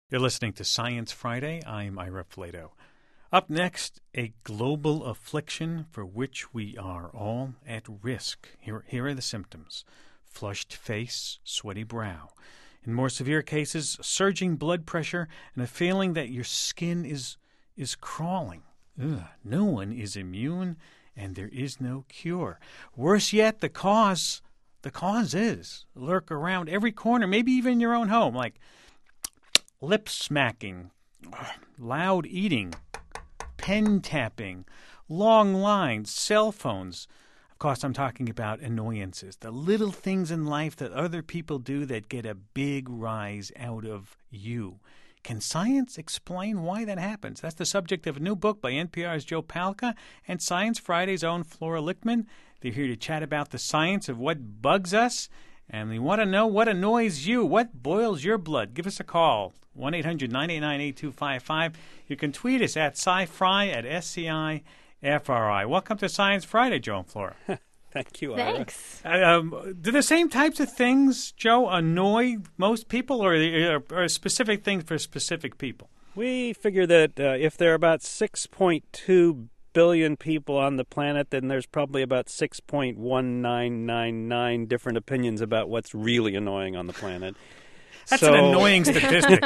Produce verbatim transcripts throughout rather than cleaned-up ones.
You're listening to Science Friday. I'm Ira Flato. Up next, a global affliction for which we are all at risk. Here, here are the symptoms: flushed face, sweaty brow. In more severe cases, surging blood pressure and a feeling that your skin is is crawling. Ugh, no one is immune, and there is no cure. Worse yet, the cause, the cause is lurk around every corner, maybe even in your own home, like lip smacking, loud eating, pen tapping, long lines, cell phones. Of course, I'm talking about annoyances, the little things in life that other people do that get a big rise out of you. Can science explain why that happens? That's the subject of a new book by N P R's Joe Palca and Science Friday's own Flora Lichtman. They're here to chat about the science of what bugs us, and we want to know what annoys you, what boils your blood. Give us a call, one eight hundred nine eight nine eight two five five. You can tweet us at SciFri, at S C I F R I. Welcome to Science Friday, Joe and Flora. Thank you, Ira. Thanks. Uh, um, do the same types of things, Joe, annoy most people, or are, are specific things for specific people? We figure that uh, if there are about six point two billion people on the planet, then there's probably about six point one nine nine nine different opinions about what's really annoying on the planet. That's so, an annoying statistic.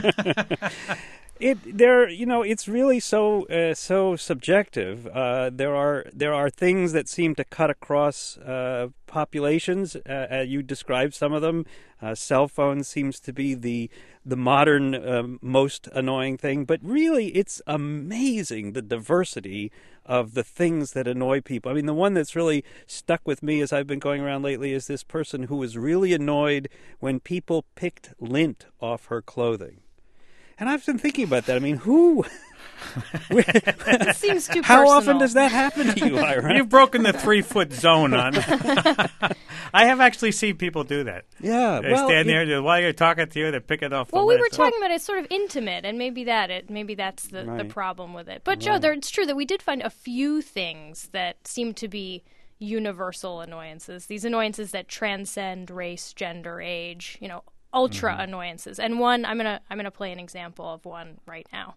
It there, you know, it's really so uh, so subjective. Uh, there are there are things that seem to cut across uh, populations. Uh, uh, you described some of them. Uh, cell phones seems to be the the modern uh, most annoying thing. But really, it's amazing the diversity of the things that annoy people. I mean, the one that's really stuck with me as I've been going around lately is this person who was really annoyed when people picked lint off her clothing. And I've been thinking about that. I mean, who? It seems too How personal. often does that happen to you, Ira? You've broken the three-foot zone on. I have actually seen people do that. Yeah. They well, stand it, there while you're talking to you. They pick it off. Well, the we list. were talking about it's sort of intimate, and maybe that it maybe that's the, the Right. problem with it. But Right. Joe, there, it's true that we did find a few things that seem to be universal annoyances. These annoyances that transcend race, gender, age. You know, ultra Mm-hmm. annoyances. And one, I'm gonna I'm gonna play an example of one right now.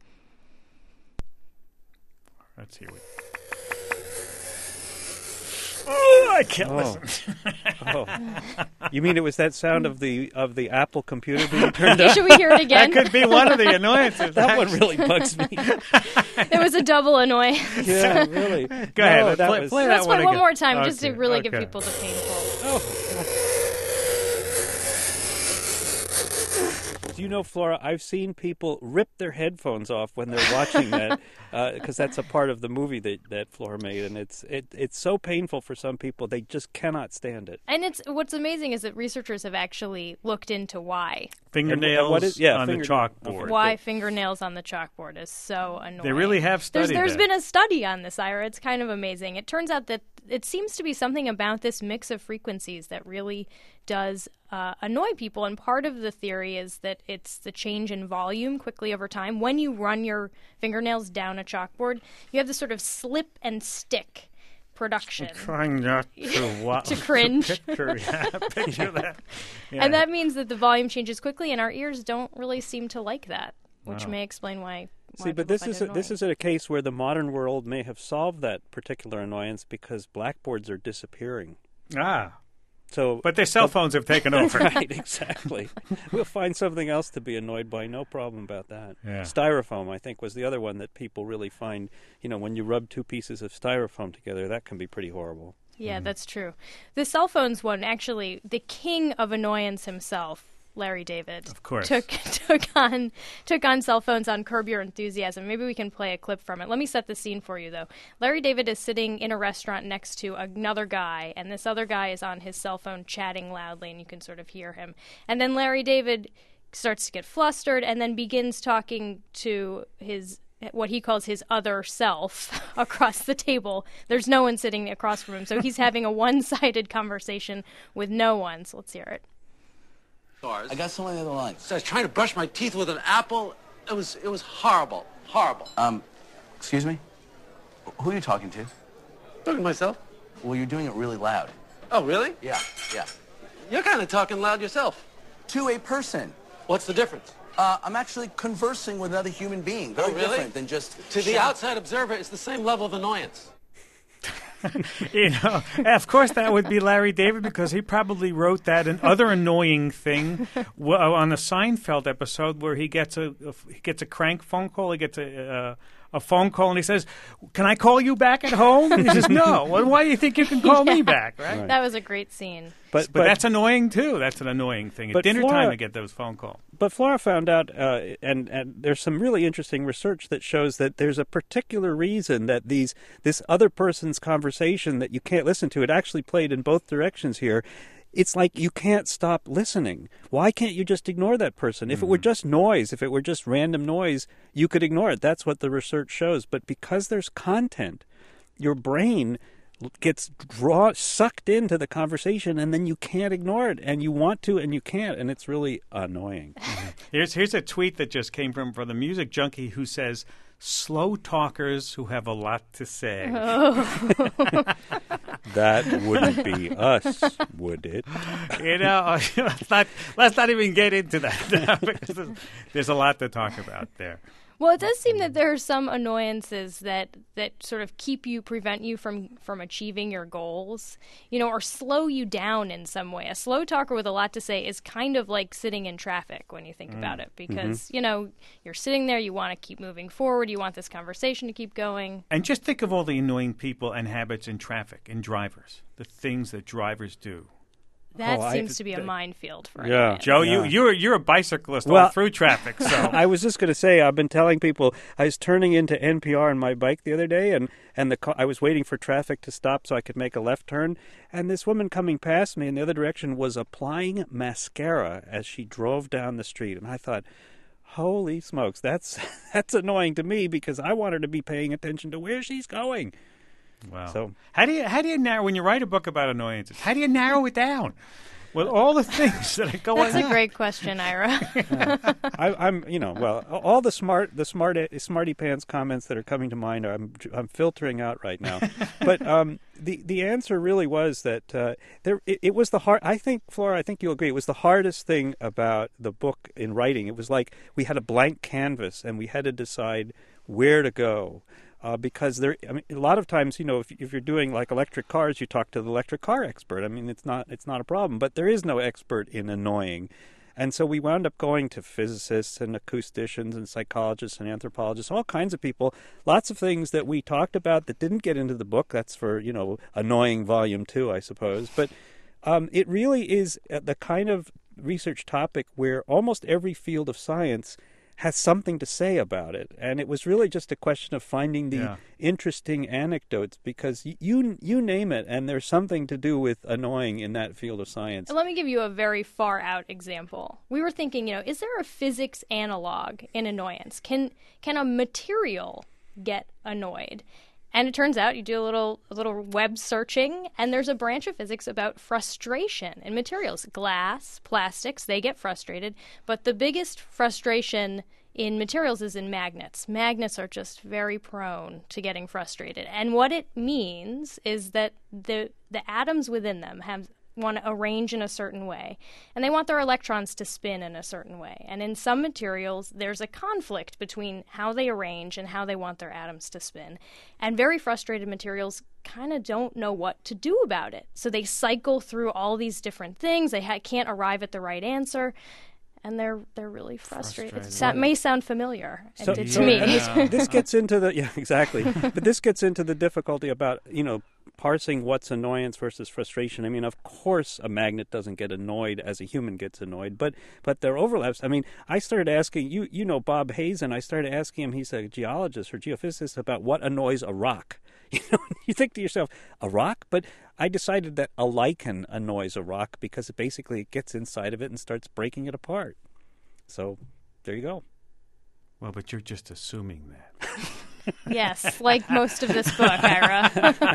Let's hear it. Oh, I can't Oh. listen. oh. You mean it was that sound of the of the Apple computer being turned up? Should we hear it again? That could be one of the annoyances. That one really bugs me. It was a double annoyance. Yeah, really. Go No, ahead. that Play, was, play Let's that one play one again. more time, just to Okay, really give okay. people the painful. Oh. Do you know, Flora, I've seen people rip their headphones off when they're watching that, because uh, that's a part of the movie that, that Flora made, and it's it, it's so painful for some people, they just cannot stand it. And it's what's amazing is that researchers have actually looked into why. Fingernails And what is- yeah, on finger- the chalkboard. Why fingernails on the chalkboard is so annoying. They really have There's, studied there's that. been a study on this, Ira. It's kind of amazing. It turns out that it seems to be something about this mix of frequencies that really does uh, annoy people. And part of the theory is that it's the change in volume quickly over time. When you run your fingernails down a chalkboard, you have this sort of slip and stick production. Trying not to, wa- To cringe. picture, yeah, picture that. Yeah. And that means that the volume changes quickly, and our ears don't really seem to like that, which Wow. may explain why. why See, but people this find is it a, this annoying. is a case where the modern world may have solved that particular annoyance because blackboards are disappearing. Ah, So, but their cell phones have taken over. right, exactly. We'll find something else to be annoyed by. No problem about that. Yeah. Styrofoam, I think, was the other one that people really find. You know, when you rub two pieces of styrofoam together, that can be pretty horrible. Yeah, that's true. The cell phones one, actually, the king of annoyance himself, Larry David, Of course. took took on took on cell phones on Curb Your Enthusiasm. Maybe we can play a clip from it. Let me set the scene for you, though. Larry David is sitting in a restaurant next to another guy, and this other guy is on his cell phone chatting loudly, and you can sort of hear him. And then Larry David starts to get flustered, and then begins talking to his what he calls his other self across the table. There's no one sitting across from him, so he's having a one-sided conversation with no one. So let's hear it. I got someone on the other line. So I was trying to brush my teeth with an apple. It was it was horrible, horrible. Um, excuse me? Who are you talking to? Talking to myself. Well, you're doing it really loud. Oh, really? Yeah, yeah. You're kind of talking loud yourself. To a person. What's the difference? Uh, I'm actually conversing with another human being. Very Oh, really? different than just To the shout. outside observer, it's the same level of annoyance. You know, of course, that would be Larry David because he probably wrote that and other annoying thing w- on a Seinfeld episode where he gets a, a he gets a crank phone call. He gets a uh, a phone call and he says, "Can I call you back at home?" And he says, "No." Well, why do you think you can call me back? Right? Right. That was a great scene. But, But that's annoying too. That's an annoying thing at But dinner Flora- time to get those phone calls. But Flora found out, uh, and, and there's some really interesting research that shows that there's a particular reason that these this other person's conversation that you can't listen to, it actually played in both directions here. It's like you can't stop listening. Why can't you just ignore that person? If it were just noise, if it were just random noise, you could ignore it. That's what the research shows. But because there's content, your brain gets draw sucked into the conversation, and then you can't ignore it, and you want to, and you can't, and it's really annoying. Here's here's a tweet that just came from from the music junkie who says, "Slow talkers who have a lot to say." That wouldn't be us, would it? You know, let's not let's not even get into that because there's, there's a lot to talk about there. Well, it does seem that there are some annoyances that, that sort of keep you, prevent you from, from achieving your goals, you know, or slow you down in some way. A slow talker with a lot to say is kind of like sitting in traffic when you think about it, because, Mm-hmm. you know, you're sitting there, you want to keep moving forward, you want this conversation to keep going. And just think of all the annoying people and habits in traffic and drivers, the things that drivers do. That Oh, I- seems to be a minefield for Yeah. annoyance. Joe, Yeah. you you're you're a bicyclist all Well- through traffic, so I was just going to say, I've been telling people, I was turning into N P R on my bike the other day, and, and the ca- I was waiting for traffic to stop so I could make a left turn, and this woman coming past me in the other direction was applying mascara as she drove down the street, and I thought, holy smokes, that's that's annoying to me because I want her to be paying attention to where she's going. wow. So- how do you how do you narrow when you write a book about annoyances? How do you narrow it down? Well, all the things that are going That's a on. great question, Ira. I, I'm, you know, well, all the smart, the smart, smarty pants comments that are coming to mind, I'm, I'm filtering out right now. But um, the the answer really was that uh, there, it, it was the hard. I think, Flora, I think you'll agree. It was the hardest thing about the book in writing. It was like we had a blank canvas and we had to decide where to go. Uh, because there, I mean, a lot of times, you know, if if you're doing like electric cars, you talk to the electric car expert. I mean, it's not it's not a problem. But there is no expert in annoying, and so we wound up going to physicists and acousticians and psychologists and anthropologists, all kinds of people. Lots of things that we talked about that didn't get into the book. That's for, you know, Annoying Volume Two, I suppose. But um, it really is the kind of research topic where almost every field of science has something to say about it, and it was really just a question of finding the Yeah. interesting anecdotes, because y- you you name it, and there's something to do with annoying in that field of science. Let me give you a very far out example. We were thinking, you know, is there a physics analog in annoyance? Can can a material get annoyed? And it turns out you do a little a little web searching, and there's a branch of physics about frustration in materials. Glass, plastics, they get frustrated, but the biggest frustration in materials is in magnets. Magnets are just very prone to getting frustrated. And what it means is that the the atoms within them have want to arrange in a certain way, and they want their electrons to spin in a certain way. And in some materials, there's a conflict between how they arrange and how they want their atoms to spin. And very frustrated materials kind of don't know what to do about it. So they cycle through all these different things. They ha- can't arrive at the right answer. And they're they're really frustrated. Frustrated. That may sound familiar. It So- did so- to me. and this, this gets into the yeah exactly, but this gets into the difficulty about, you know, parsing what's annoyance versus frustration. I mean, of course, a magnet doesn't get annoyed as a human gets annoyed, but but there are overlaps. I mean, I started asking you, you know, Bob Hazen. I started asking him. He's a geologist or geophysicist, about what annoys a rock. You know, you think to yourself, a rock? But I decided that a lichen annoys a rock because it basically gets inside of it and starts breaking it apart. So there you go. Well, but you're just assuming that. Yes, like most of this book, Ira.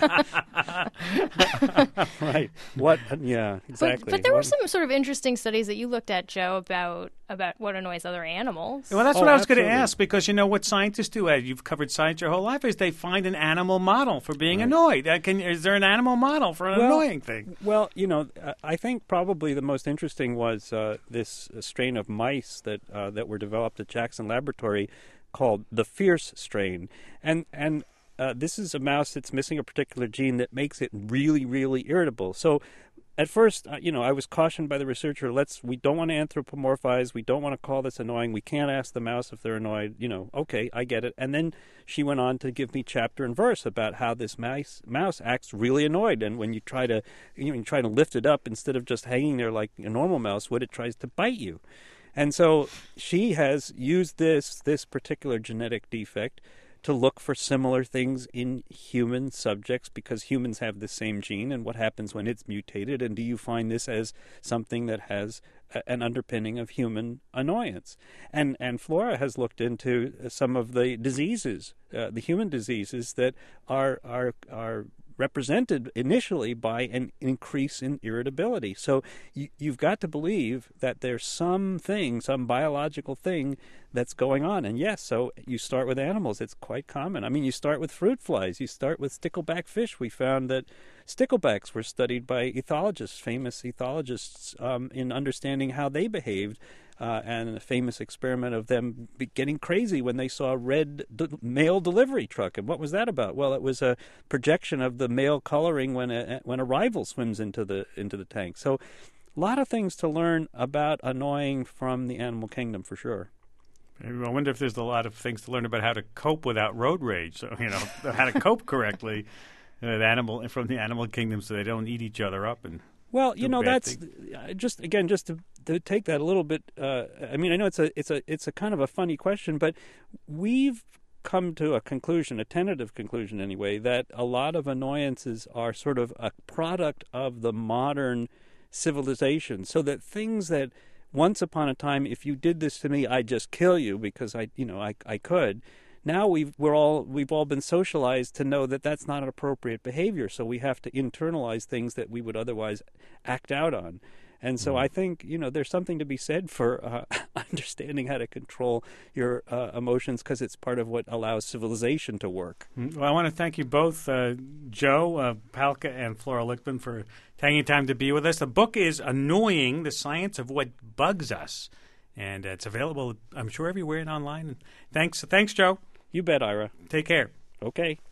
Right. What? Yeah, exactly. But, but there were What- some sort of interesting studies that you looked at, Joe, about about what annoys other animals. Well, that's Oh, what I was going to absolutely. ask, because you know what scientists do, Ed, you've covered science your whole life, is they find an animal model for being annoyed. Uh, can, is there an animal model for an Well, annoying thing? Well, you know, uh, I think probably the most interesting was uh, this uh, strain of mice that uh, that were developed at Jackson Laboratory called the Fierce strain, and and uh, this is a mouse that's missing a particular gene that makes it really, really irritable. So. At first, uh, you know, I was cautioned by the researcher, let's, we don't want to anthropomorphize, we don't want to call this annoying, we can't ask the mouse if they're annoyed, you know, okay, I get it. And then she went on to give me chapter and verse about how this mouse, mouse acts really annoyed, and when you try to, you know, you try to lift it up, instead of just hanging there like a normal mouse would, it tries to bite you. And so she has used this, this particular genetic defect to look for similar things in human subjects, because humans have the same gene, and what happens when it's mutated, and do you find this as something that has a, an underpinning of human annoyance? And and Flora has looked into some of the diseases, uh, the human diseases that are are are represented initially by an increase in irritability. So you, you've got to believe that there's something, some biological thing that's going on. And yes, so you start with animals. It's quite common. I mean, you start with fruit flies. You start with stickleback fish. We found that sticklebacks were studied by ethologists, famous ethologists, um, in understanding how they behaved. Uh, and a famous experiment of them be getting crazy when they saw a red de- mail delivery truck. And what was that about? Well, it was a projection of the male coloring when a when a rival swims into the into the tank. So, a lot of things to learn about annoying from the animal kingdom, for sure. I wonder if there's a lot of things to learn about how to cope without road rage. So, you know, how to cope correctly with animal from the animal kingdom, so they don't eat each other up. And Well, you do know, bad that's uh, just again just to, to take that a little bit. Uh, I mean, I know it's a it's a it's a kind of a funny question, but we've come to a conclusion, a tentative conclusion anyway, that a lot of annoyances are sort of a product of the modern civilization. So that things that once upon a time, if you did this to me, I'd just kill you because I, you know, I I could. Now we've we're all we've all been socialized to know that that's not an appropriate behavior. So we have to internalize things that we would otherwise act out on. And so I think, you know, there's something to be said for uh, understanding how to control your uh, emotions, because it's part of what allows civilization to work. well, I want to thank you both, uh, Joe uh, Palka and Flora Lichtman, for taking time to be with us. The book is Annoying: The Science of What Bugs Us, and it's available, I'm sure, everywhere and online. Thanks, thanks, Joe. You bet, Ira. Take care. Okay.